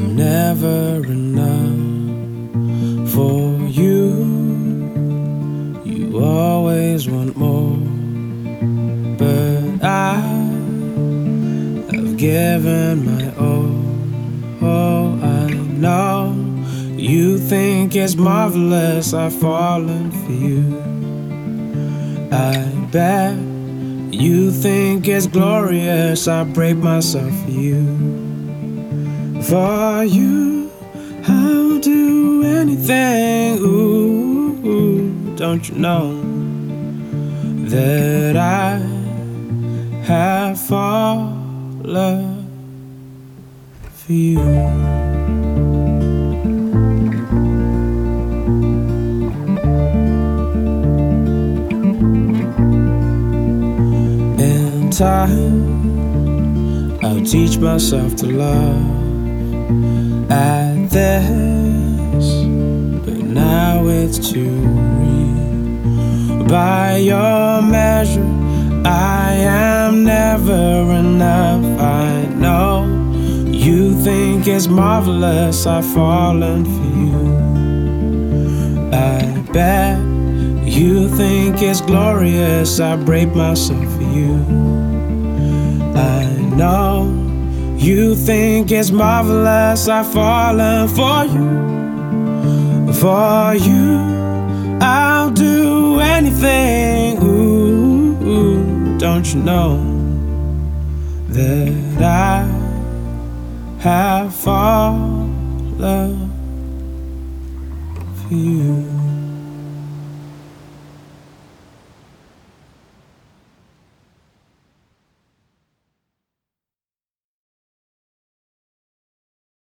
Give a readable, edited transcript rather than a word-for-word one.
never enough for you. You always want more, but I have given my all. Oh, I know you think it's marvelous I've fallen for you. I bet you think it's glorious I break myself for you. For you, I'll do anything. Ooh, don't you know that I have fallen for you? In time, I'll teach myself to love at this, but now it's too real. By your measure, I am never enough. I know you think it's marvelous I've fallen for you. I bet you think it's glorious I break myself for you. I know you think it's marvelous I've fallen for you. For you, I'll do anything. Ooh, don't you know that I have fallen for you?